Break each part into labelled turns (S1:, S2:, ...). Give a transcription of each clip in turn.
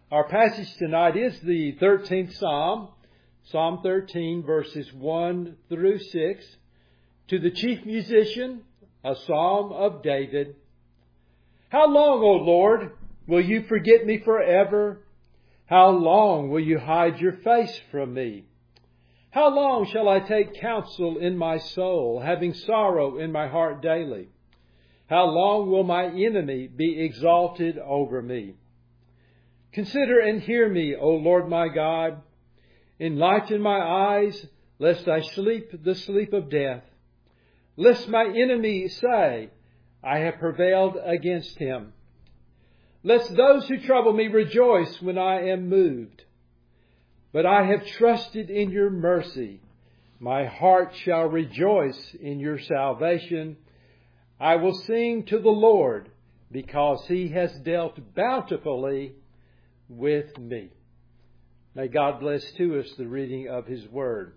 S1: Our passage tonight is the 13th Psalm, Psalm 13, verses 1 through 6. To the chief musician, a psalm of David. How long, O Lord, will you forget me forever? How long will you hide your face from me? How long shall I take counsel in my soul, having sorrow in my heart daily? How long will my enemy be exalted over me? Consider and hear me, O Lord my God. Enlighten my eyes, lest I sleep the sleep of death. Lest my enemy say, I have prevailed against him. Lest those who trouble me rejoice when I am moved. But I have trusted in your mercy. My heart shall rejoice in your salvation. I will sing to the Lord, because he has dealt bountifully with me. May God bless to us the reading of his word.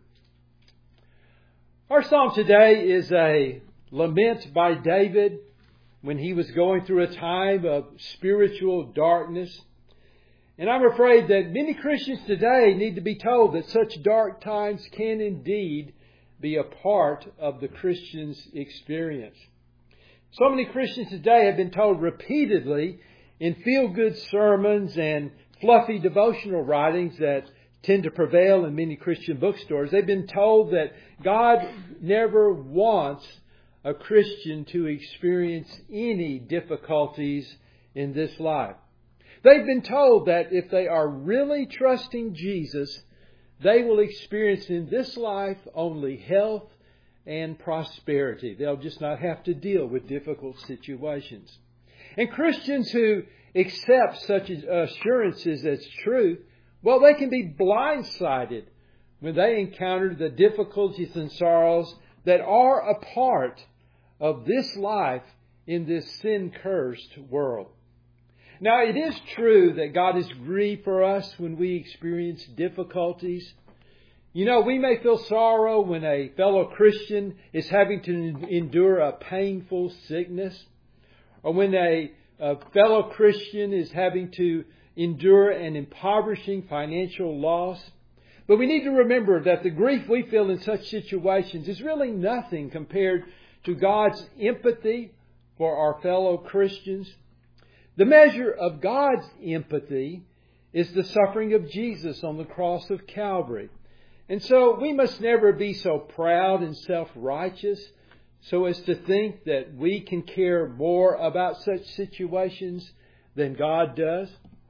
S1: Our psalm today is a lament by David when he was going through a time of spiritual darkness. And I'm afraid that many Christians today need to be told that such dark times can indeed be a part of the Christian's experience. So many Christians today have been told repeatedly in feel-good sermons and fluffy devotional writings that tend to prevail in many Christian bookstores. They've been told that God never wants a Christian to experience any difficulties in this life. They've been told that if they are really trusting Jesus, they will experience in this life only health and prosperity. They'll just not have to deal with difficult situations. And Christians who accept such assurances as truth, well, they can be blindsided when they encounter the difficulties and sorrows that are a part of this life in this sin-cursed world. Now, it is true that God is grieved for us when we experience difficulties. You know, we may feel sorrow when a fellow Christian is having to endure a painful sickness, or when a fellow Christian is having to endure an impoverishing financial loss. But we need to remember that the grief we feel in such situations is really nothing compared to God's empathy for our fellow Christians. The measure of God's empathy is the suffering of Jesus on the cross of Calvary. And so we must never be so proud and self-righteous so as to think that we can care more about such situations than God does.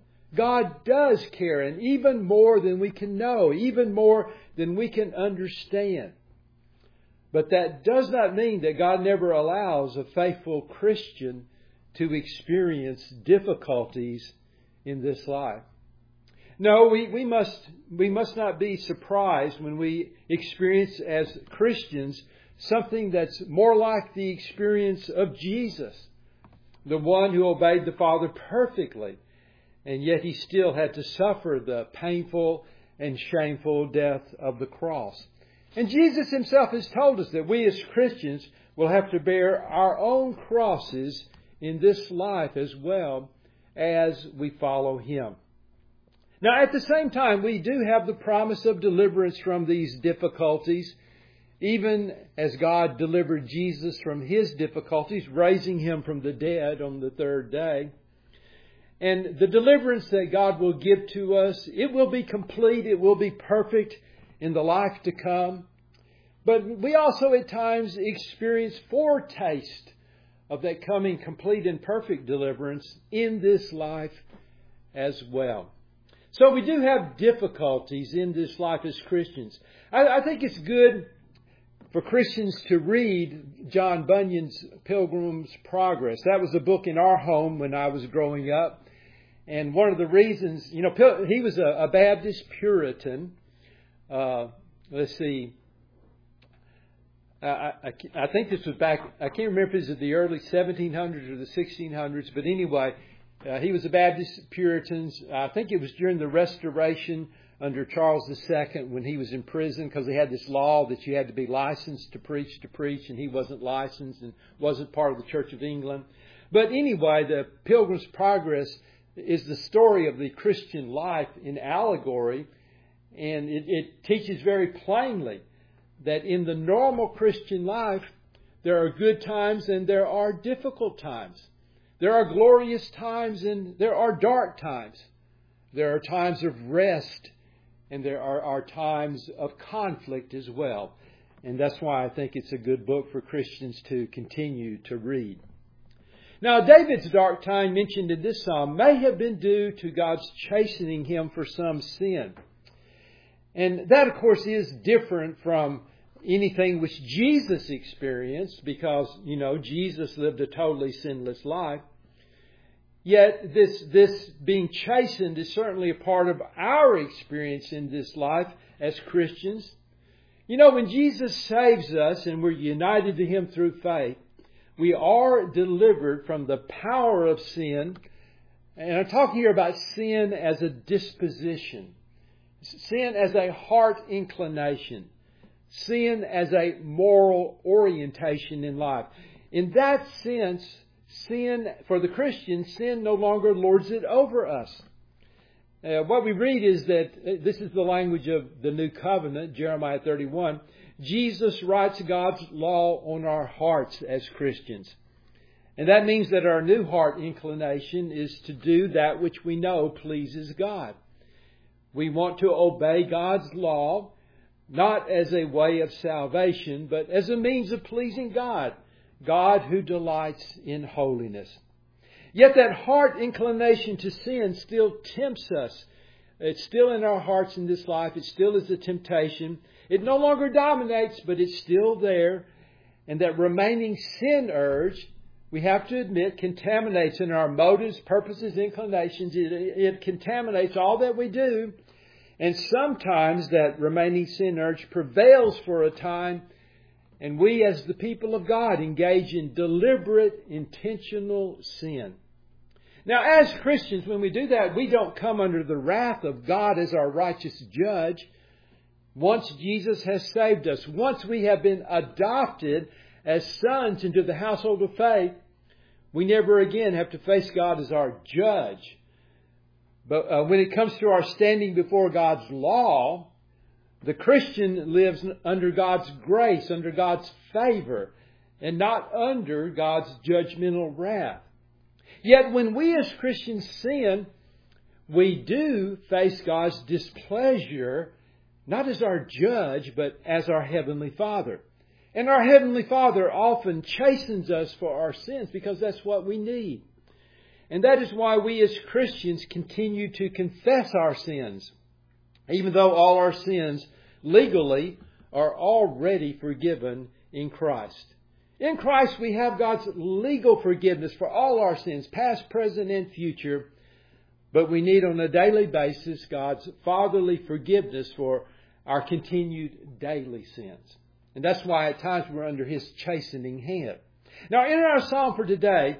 S1: God does care, and even more than we can know, even more than we can understand. But that does not mean that God never allows a faithful Christian to experience difficulties in this life. No, we must not be surprised when we experience as Christians something that's more like the experience of Jesus, the one who obeyed the Father perfectly, and yet he still had to suffer the painful and shameful death of the cross. And Jesus himself has told us that we as Christians will have to bear our own crosses in this life as well as we follow him. Now, at the same time, we do have the promise of deliverance from these difficulties, even as God delivered Jesus from his difficulties, raising him from the dead on the third day. And the deliverance that God will give to us, it will be complete, it will be perfect in the life to come. But we also at times experience foretaste of that coming complete and perfect deliverance in this life as well. So we do have difficulties in this life as Christians. I think it's good for Christians to read John Bunyan's Pilgrim's Progress. That was a book in our home when I was growing up. And one of the reasons, he was a Baptist Puritan. Let's see. I think this was back, I can't remember if it was the early 1700s or the 1600s, but anyway, he was a Baptist Puritan. I think it was during the Restoration under Charles II when he was in prison, because they had this law that you had to be licensed to preach, and he wasn't licensed and wasn't part of the Church of England. But anyway, the Pilgrim's Progress is the story of the Christian life in allegory, and it teaches very plainly that in the normal Christian life, there are good times and there are difficult times. There are glorious times and there are dark times. There are times of rest and there are times of conflict as well. And that's why I think it's a good book for Christians to continue to read. Now, David's dark time mentioned in this psalm may have been due to God's chastening him for some sin. And that, of course, is different from anything which Jesus experienced because, Jesus lived a totally sinless life. Yet this being chastened is certainly a part of our experience in this life as Christians. When Jesus saves us and we're united to Him through faith, we are delivered from the power of sin. And I'm talking here about sin as a disposition, sin as a heart inclination, sin as a moral orientation in life. In that sense, sin, for the Christian, sin no longer lords it over us. What we read is that, this is the language of the New Covenant, Jeremiah 31, Jesus writes God's law on our hearts as Christians. And that means that our new heart inclination is to do that which we know pleases God. We want to obey God's law, not as a way of salvation, but as a means of pleasing God, God who delights in holiness. Yet that heart inclination to sin still tempts us. It's still in our hearts in this life. It still is a temptation. It no longer dominates, but it's still there. And that remaining sin urge, we have to admit, contaminates in our motives, purposes, inclinations. It contaminates all that we do. And sometimes that remaining sin urge prevails for a time, and we as the people of God engage in deliberate, intentional sin. Now, as Christians, when we do that, we don't come under the wrath of God as our righteous judge. Once Jesus has saved us, once we have been adopted as sons into the household of faith, we never again have to face God as our judge. But when it comes to our standing before God's law, the Christian lives under God's grace, under God's favor, and not under God's judgmental wrath. Yet when we as Christians sin, we do face God's displeasure, not as our judge, but as our Heavenly Father. And our Heavenly Father often chastens us for our sins because that's what we need. And that is why we as Christians continue to confess our sins, even though all our sins legally are already forgiven in Christ. In Christ we have God's legal forgiveness for all our sins, past, present, and future. But we need on a daily basis God's fatherly forgiveness for our continued daily sins. And that's why at times we're under His chastening hand. Now in our psalm for today,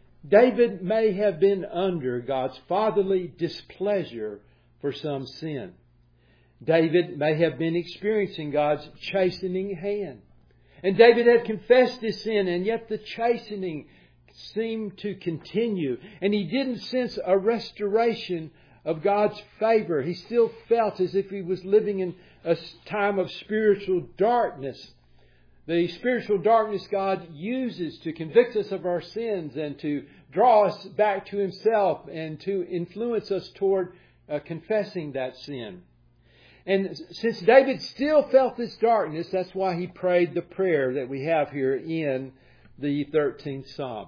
S1: David may have been under God's fatherly displeasure for some sin. David may have been experiencing God's chastening hand. And David had confessed his sin, and yet the chastening seemed to continue. And he didn't sense a restoration of God's favor. He still felt as if he was living in a time of spiritual darkness. The spiritual darkness God uses to convict us of our sins and to draw us back to Himself and to influence us toward confessing that sin. And since David still felt this darkness, that's why he prayed the prayer that we have here in the 13th Psalm.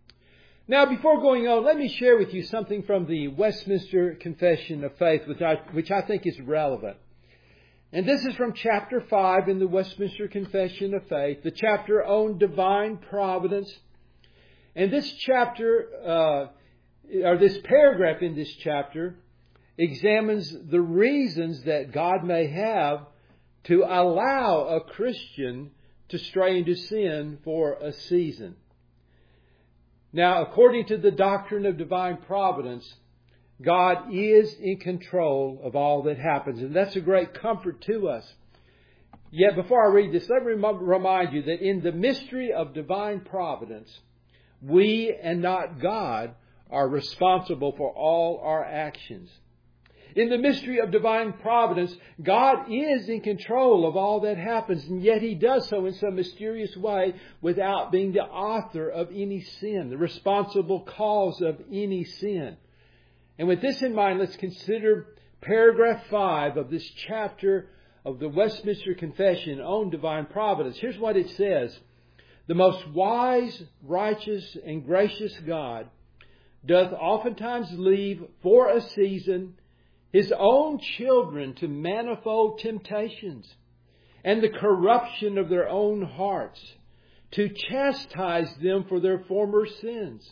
S1: Now, before going on, let me share with you something from the Westminster Confession of Faith, which I think is relevant. And this is from chapter 5 in the Westminster Confession of Faith, the chapter on divine providence. And this chapter, or this paragraph in this chapter, examines the reasons that God may have to allow a Christian to stray into sin for a season. Now, according to the doctrine of divine providence, God is in control of all that happens, and that's a great comfort to us. Yet, before I read this, let me remind you that in the mystery of divine providence, we and not God are responsible for all our actions. In the mystery of divine providence, God is in control of all that happens, and yet He does so in some mysterious way without being the author of any sin, the responsible cause of any sin. And with this in mind, let's consider paragraph 5 of this chapter of the Westminster Confession on divine providence. Here's what it says. The most wise, righteous, and gracious God doth oftentimes leave for a season His own children to manifold temptations and the corruption of their own hearts, to chastise them for their former sins,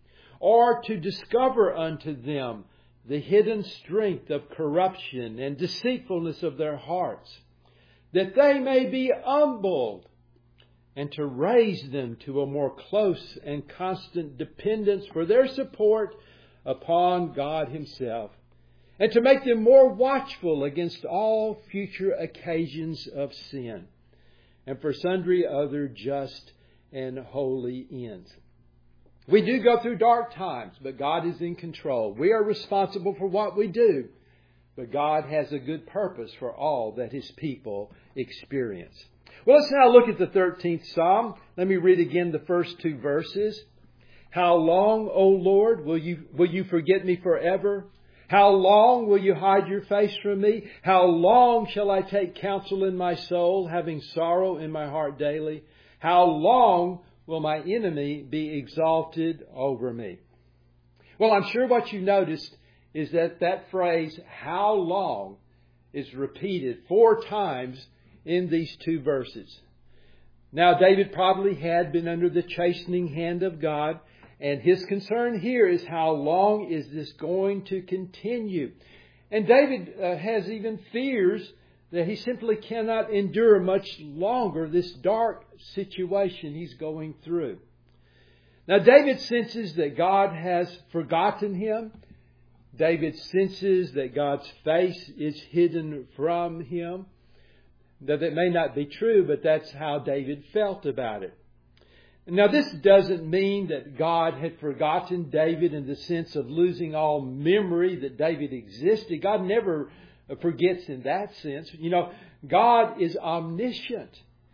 S1: or to discover unto them the hidden strength of corruption and deceitfulness of their hearts, that they may be humbled, and to raise them to a more close and constant dependence for their support upon God Himself, and to make them more watchful against all future occasions of sin, and for sundry other just and holy ends. We do go through dark times, but God is in control. We are responsible for what we do, but God has a good purpose for all that His people experience. Well, let's now look at the 13th Psalm. Let me read again the first 2 verses. How long, O Lord, will you forget me forever? How long will you hide your face from me? How long shall I take counsel in my soul, having sorrow in my heart daily? How long will my enemy be exalted over me? Well, I'm sure what you noticed is that phrase, how long, is repeated 4 times in these 2 verses. Now, David probably had been under the chastening hand of God, and his concern here is how long is this going to continue? And David has even fears that he simply cannot endure much longer this dark situation he's going through. Now, David senses that God has forgotten him. David senses that God's face is hidden from him. Now, that may not be true, but that's how David felt about it. Now, this doesn't mean that God had forgotten David in the sense of losing all memory that David existed. God never forgets in that sense. You know, God is omniscient.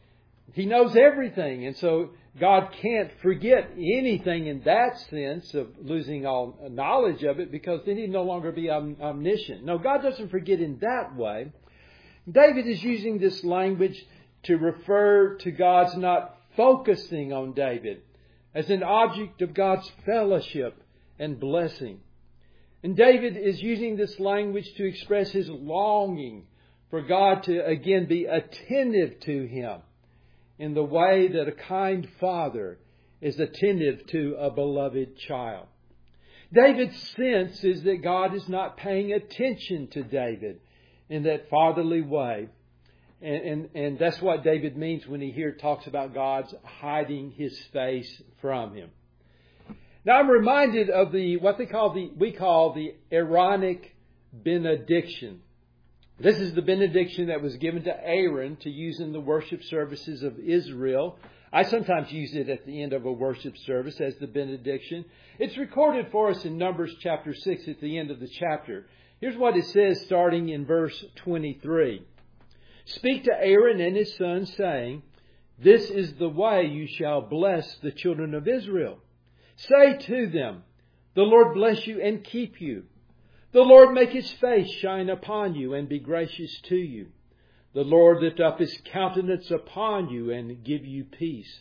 S1: He knows everything. And so God can't forget anything in that sense of losing all knowledge of it, because then He'd no longer be omniscient. No, God doesn't forget in that way. David is using this language to refer to God's not focusing on David as an object of God's fellowship and blessing. And David is using this language to express his longing for God to again be attentive to him in the way that a kind father is attentive to a beloved child. David's sense is that God is not paying attention to David in that fatherly way. And that's what David means when he here talks about God's hiding His face from him. Now I'm reminded of what we call the Aaronic benediction. This is the benediction that was given to Aaron to use in the worship services of Israel. I sometimes use it at the end of a worship service as the benediction. It's recorded for us in Numbers chapter 6 at the end of the chapter. Here's what it says starting in verse 23. Speak to Aaron and his sons, saying, This is the way you shall bless the children of Israel. Say to them, The Lord bless you and keep you. The Lord make His face shine upon you and be gracious to you. The Lord lift up His countenance upon you and give you peace.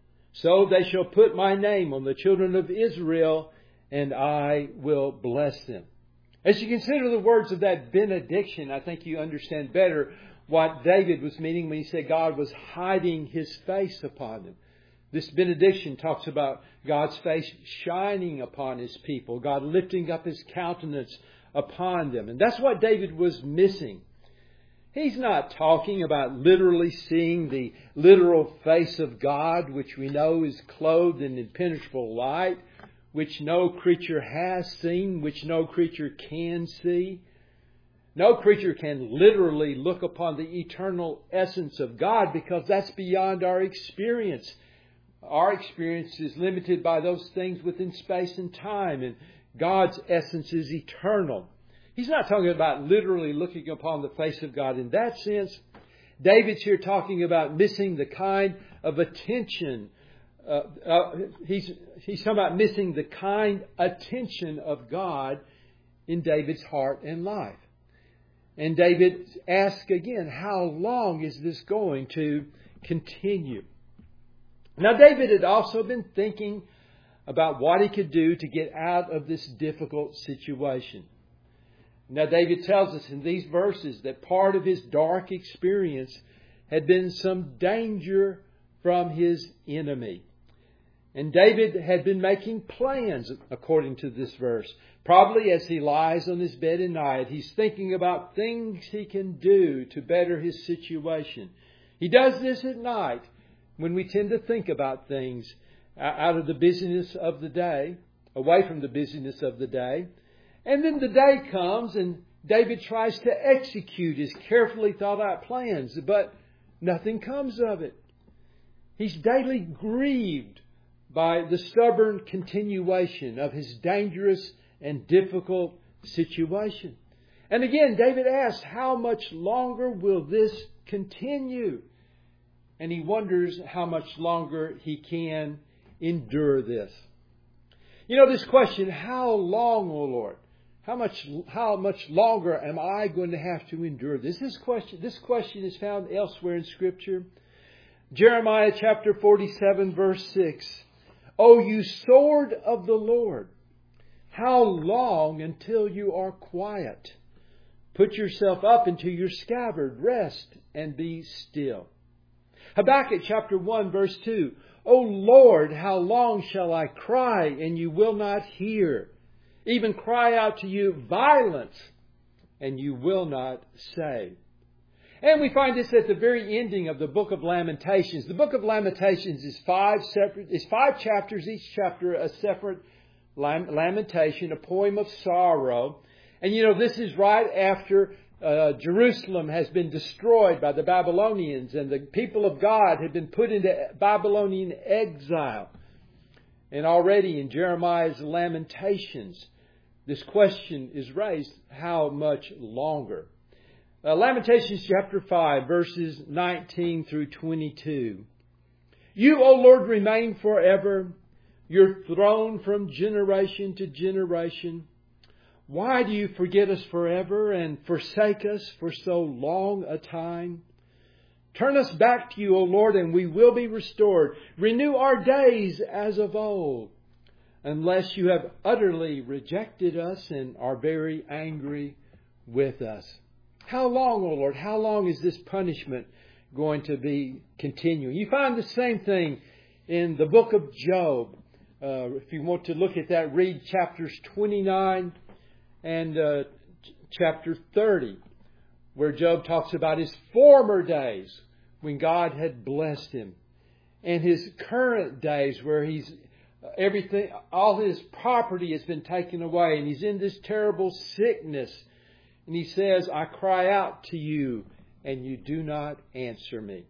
S1: So they shall put my name on the children of Israel, and I will bless them. As you consider the words of that benediction, I think you understand better what David was meaning when he said God was hiding His face upon them. This benediction talks about God's face shining upon His people, God lifting up His countenance upon them. And that's what David was missing. He's not talking about literally seeing the literal face of God, which we know is clothed in impenetrable light, which no creature has seen, which no creature can see. No creature can literally look upon the eternal essence of God, because that's beyond our experience. our experience is limited by those things within space and time, and God's essence is eternal. He's not talking about literally looking upon the face of God in that sense. David's here talking about missing the kind of attention. He's talking about missing the kind attention of God in David's heart and life. And David asks again, how long is this going to continue? Now, David had also been thinking about what he could do to get out of this difficult situation. Now, David tells us in these verses that part of his dark experience had been some danger from his enemy. And David had been making plans, according to this verse. Probably as he lies on his bed at night, he's thinking about things he can do to better his situation. He does this at night when we tend to think about things out of the busyness of the day, away from the busyness of the day. And then the day comes and David tries to execute his carefully thought out plans, but nothing comes of it. He's daily grieved by the stubborn continuation of his dangerous and difficult situation. And again, David asks, how much longer will this continue? And he wonders how much longer he can endure this. You know, this question, how long, O Lord? How much longer am I going to have to endure this? This question is found elsewhere in Scripture. Jeremiah chapter 47, verse 6. O you sword of the Lord, how long until you are quiet? Put yourself up into your scabbard, rest and be still. Habakkuk chapter 1, verse 2. O Lord, how long shall I cry and you will not hear? Even cry out to you violence, and you will not save. And we find this at the very ending of the book of Lamentations. The book of Lamentations is five chapters, each chapter a separate lamentation, a poem of sorrow. And you know, this is right after Jerusalem has been destroyed by the Babylonians and the people of God had been put into Babylonian exile. And already in Jeremiah's Lamentations, this question is raised, how much longer? Lamentations chapter 5, verses 19 through 22. You, O Lord, remain forever, your throne from generation to generation. Why do you forget us forever and forsake us for so long a time? Turn us back to you, O Lord, and we will be restored. Renew our days as of old, unless you have utterly rejected us and are very angry with us. How long, O Lord? How long is this punishment going to be continuing? You find the same thing in the book of Job. If you want to look at that, read chapters 29 and chapter 30, where Job talks about his former days when God had blessed him, and his current days where he's everything, all his property has been taken away, and he's in this terrible sickness. And he says, I cry out to you, and you do not answer me.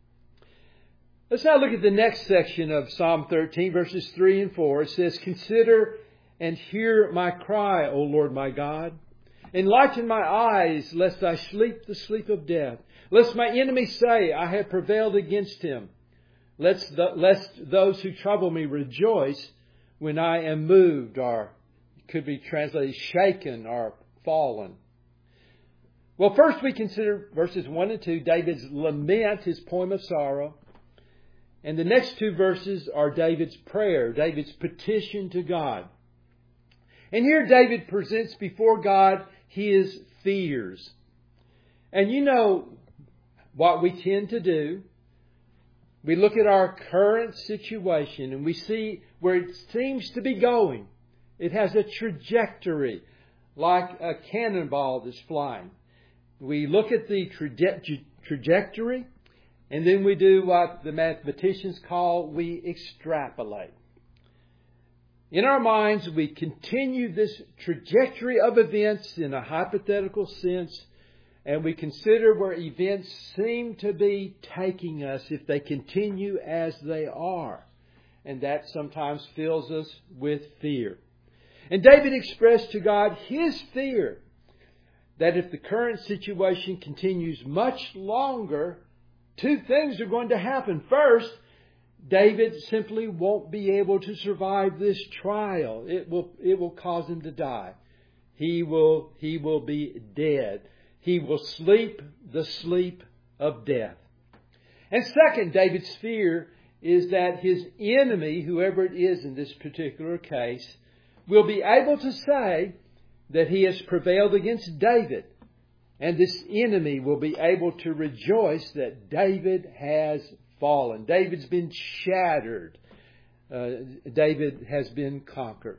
S1: Let's now look at the next section of Psalm 13, verses 3 and 4. It says, Consider and hear my cry, O Lord my God. Enlighten my eyes, lest I sleep the sleep of death. Lest my enemies say, I have prevailed against him. Lest those who trouble me rejoice when I am moved, or it could be translated shaken or fallen. Well, first we consider verses 1 and 2, David's lament, his poem of sorrow. And the next two verses are David's prayer, David's petition to God. And here David presents before God his fears. And you know what we tend to do. We look at our current situation and we see where it seems to be going. It has a trajectory like a cannonball that's flying. We look at the trajectory, and then we do what the mathematicians call, we extrapolate. In our minds, we continue this trajectory of events in a hypothetical sense, and we consider where events seem to be taking us if they continue as they are. and that sometimes fills us with fear. And David expressed to God his fear that if the current situation continues much longer, two things are going to happen. First, David simply won't be able to survive this trial. It will cause him to die. He will be dead. He will sleep the sleep of death. And second, David's fear is that his enemy, whoever it is in this particular case, will be able to say that he has prevailed against David. And this enemy will be able to rejoice that David has fallen. David's been shattered. David has been conquered.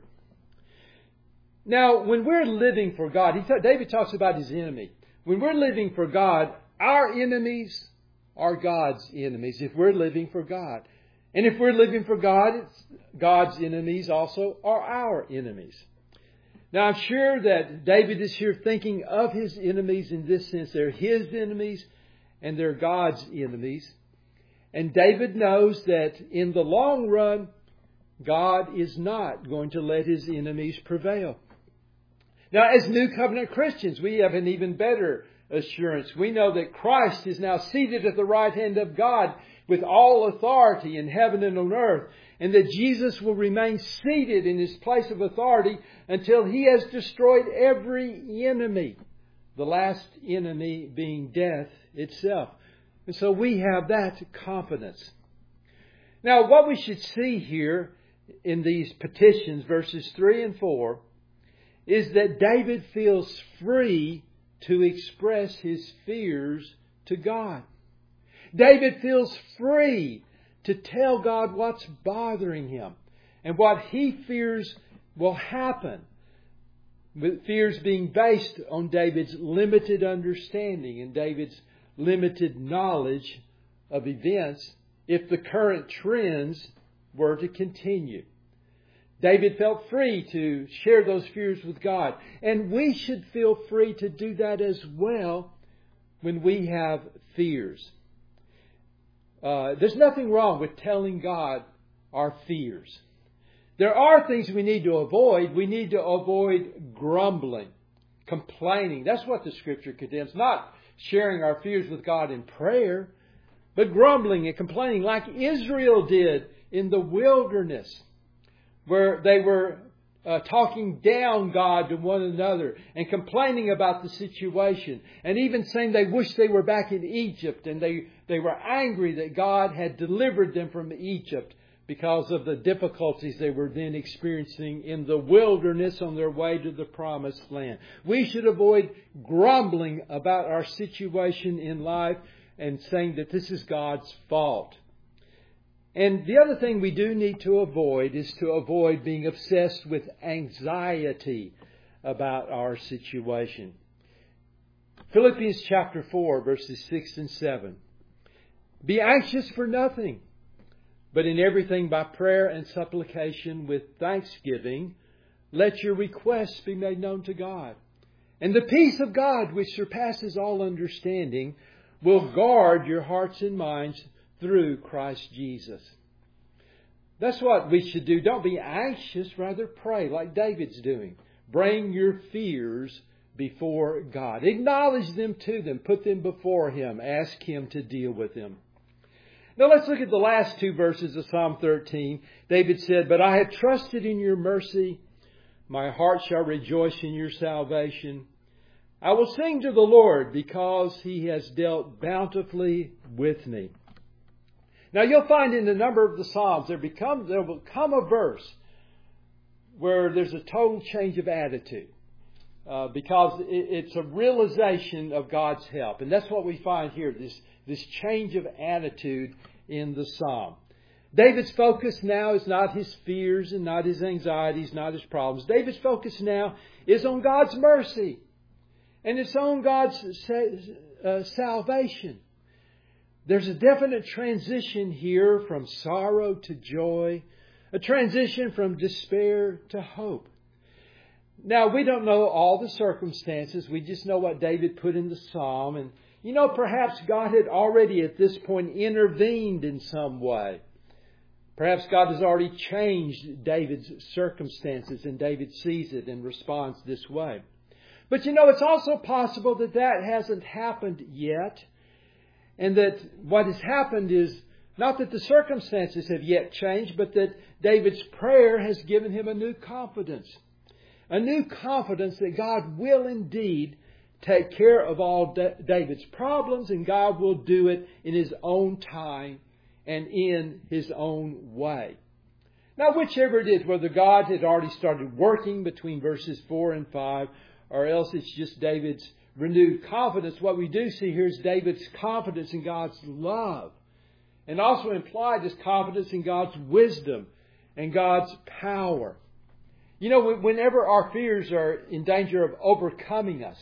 S1: Now, when we're living for God, David talks about his enemy. When we're living for God, our enemies are God's enemies if we're living for God. And if we're living for God, God's enemies also are our enemies. Now, I'm sure that David is here thinking of his enemies in this sense. They're his enemies and they're God's enemies. And David knows that in the long run, God is not going to let his enemies prevail. Now, as New Covenant Christians, we have an even better assurance. We know that Christ is now seated at the right hand of God with all authority in heaven and on earth, and that Jesus will remain seated in his place of authority until he has destroyed every enemy, the last enemy being death itself. And so we have that confidence. Now, what we should see here in these petitions, verses 3 and 4, is that David feels free to express his fears to God. David feels free to tell God what's bothering him and what he fears will happen. With fears being based on David's limited understanding and David's limited knowledge of events if the current trends were to continue. David felt free to share those fears with God. And we should feel free to do that as well when we have fears. There's nothing wrong with telling God our fears. There are things we need to avoid. We need to avoid grumbling, complaining. That's what the Scripture condemns. Not sharing our fears with God in prayer, but grumbling and complaining like Israel did in the wilderness, where they were talking down God to one another and complaining about the situation and even saying they wished they were back in Egypt, and they were angry that God had delivered them from Egypt because of the difficulties they were then experiencing in the wilderness on their way to the promised land. We should avoid grumbling about our situation in life and saying that this is God's fault. And the other thing we do need to avoid is to avoid being obsessed with anxiety about our situation. Philippians chapter 4, verses 6 and 7. Be anxious for nothing, but in everything by prayer and supplication with thanksgiving, let your requests be made known to God. And the peace of God, which surpasses all understanding, will guard your hearts and minds through Christ Jesus. That's what we should do. Don't be anxious, rather pray like David's doing. Bring your fears before God. Acknowledge them to them. Put them before Him. Ask Him to deal with them. Now let's look at the last two verses of Psalm 13. David said, "But I have trusted in your mercy. My heart shall rejoice in your salvation. I will sing to the Lord because He has dealt bountifully with me." Now you'll find in a number of the Psalms there will come a verse where there's a total change of attitude because it's a realization of God's help. And that's what we find here, this change of attitude in the Psalm. David's focus now is not his fears and not his anxieties, not his problems. David's focus now is on God's mercy. And it's on God's salvation. There's a definite transition here from sorrow to joy, a transition from despair to hope. Now, we don't know all the circumstances. We just know what David put in the psalm. And, perhaps God had already at this point intervened in some way. Perhaps God has already changed David's circumstances and David sees it and responds this way. But it's also possible that that hasn't happened yet, and that what has happened is not that the circumstances have yet changed, but that David's prayer has given him a new confidence. A new confidence that God will indeed take care of all David's problems, and God will do it in His own time and in His own way. Now, whichever it is, whether God had already started working between verses 4 and 5, or else it's just David's renewed confidence, what we do see here is David's confidence in God's love. And also implied is confidence in God's wisdom and God's power. Whenever our fears are in danger of overcoming us,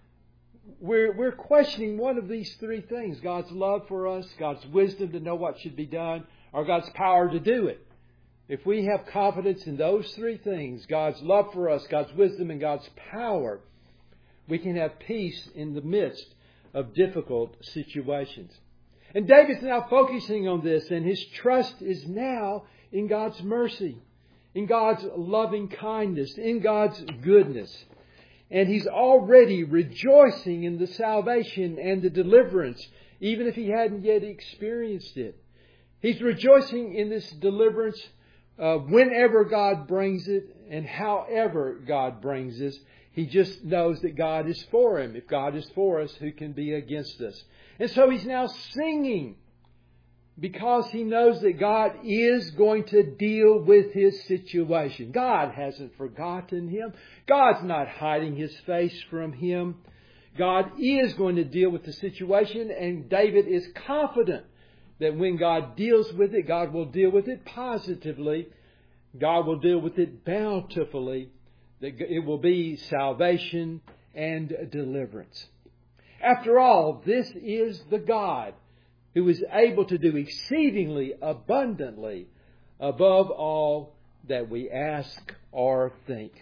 S1: we're questioning one of these three things: God's love for us, God's wisdom to know what should be done, or God's power to do it. If we have confidence in those three things, God's love for us, God's wisdom, and God's power, we can have peace in the midst of difficult situations. And David's now focusing on this, and his trust is now in God's mercy, in God's loving kindness, in God's goodness. And he's already rejoicing in the salvation and the deliverance, even if he hadn't yet experienced it. He's rejoicing in this deliverance whenever God brings it and however God brings it. He just knows that God is for him. If God is for us, who can be against us? And so he's now singing because he knows that God is going to deal with his situation. God hasn't forgotten him. God's not hiding His face from him. God is going to deal with the situation, and David is confident that when God deals with it, God will deal with it positively. God will deal with it bountifully. That it will be salvation and deliverance. After all, this is the God who is able to do exceedingly abundantly above all that we ask or think.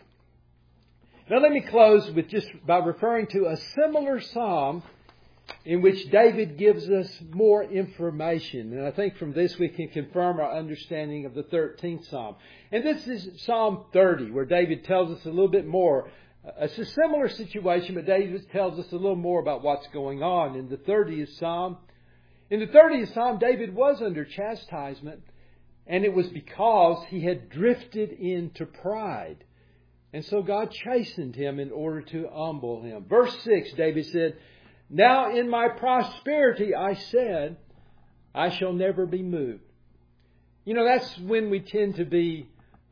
S1: Now let me close with just by referring to a similar psalm in which David gives us more information. And I think from this we can confirm our understanding of the 13th Psalm. And this is Psalm 30, where David tells us a little bit more. It's a similar situation, but David tells us a little more about what's going on in the 30th Psalm. In the 30th Psalm, David was under chastisement, and it was because he had drifted into pride. And so God chastened him in order to humble him. Verse 6, David said, "Now in my prosperity I said, I shall never be moved." That's when we tend to be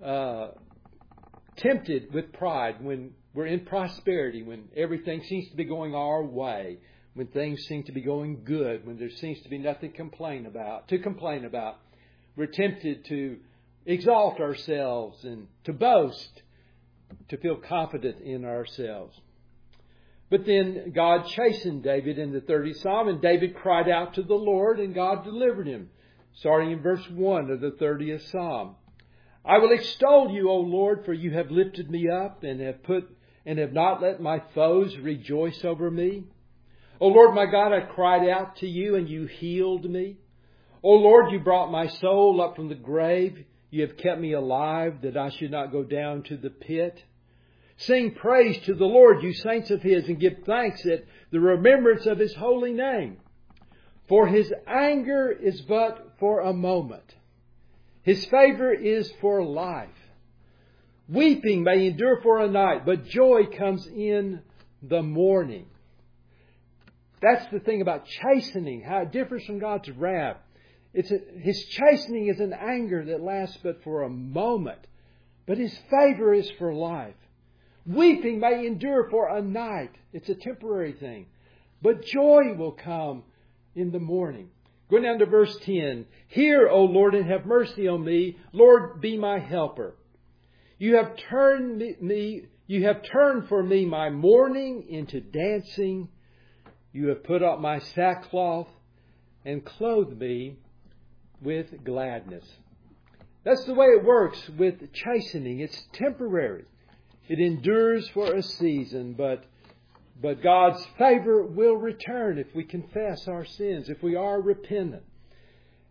S1: tempted with pride, when we're in prosperity, when everything seems to be going our way, when things seem to be going good, when there seems to be nothing to complain about. We're tempted to exalt ourselves and to boast, to feel confident in ourselves. But then God chastened David in the 30th Psalm, and David cried out to the Lord, and God delivered him. Starting in verse 1 of the 30th Psalm. "I will extol you, O Lord, for you have lifted me up and have not let my foes rejoice over me. O Lord my God, I cried out to you, and you healed me. O Lord, you brought my soul up from the grave. You have kept me alive, that I should not go down to the pit. Sing praise to the Lord, you saints of His, and give thanks at the remembrance of His holy name. For His anger is but for a moment. His favor is for life. Weeping may endure for a night, but joy comes in the morning." That's the thing about chastening, how it differs from God's wrath. His chastening is an anger that lasts but for a moment, but His favor is for life. Weeping may endure for a night. It's a temporary thing. But joy will come in the morning. Going down to verse 10. "Hear, O Lord, and have mercy on me. Lord, be my helper. You have turned for me my mourning into dancing. You have put up my sackcloth and clothed me with gladness." That's the way it works with chastening. It's temporary. It endures for a season, but God's favor will return if we confess our sins, if we are repentant.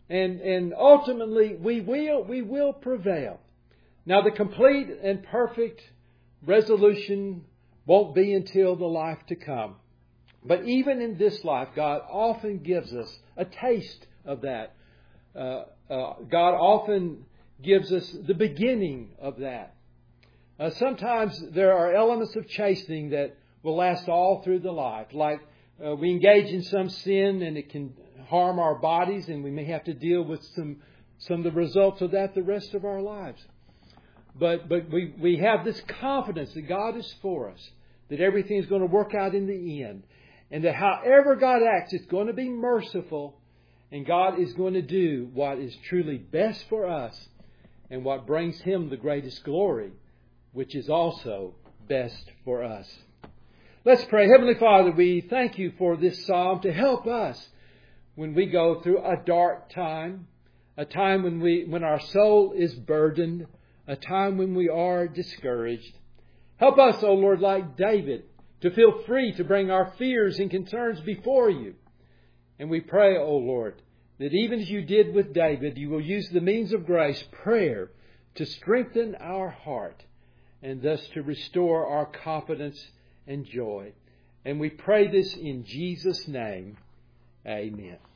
S1: And ultimately we will prevail. Now the complete and perfect resolution won't be until the life to come. But even in this life, God often gives us a taste of that. God often gives us the beginning of that. Sometimes there are elements of chastening that will last all through the life. Like we engage in some sin and it can harm our bodies, and we may have to deal with some of the results of that the rest of our lives. But we have this confidence that God is for us, that everything is going to work out in the end, and that however God acts, it's going to be merciful, and God is going to do what is truly best for us and what brings Him the greatest glory, which is also best for us. Let's pray. Heavenly Father, we thank You for this psalm to help us when we go through a dark time, a time when our soul is burdened, a time when we are discouraged. Help us, O Lord, like David, to feel free to bring our fears and concerns before You. And we pray, O Lord, that even as You did with David, You will use the means of grace, prayer, to strengthen our heart and thus to restore our confidence and joy. And we pray this in Jesus' name. Amen.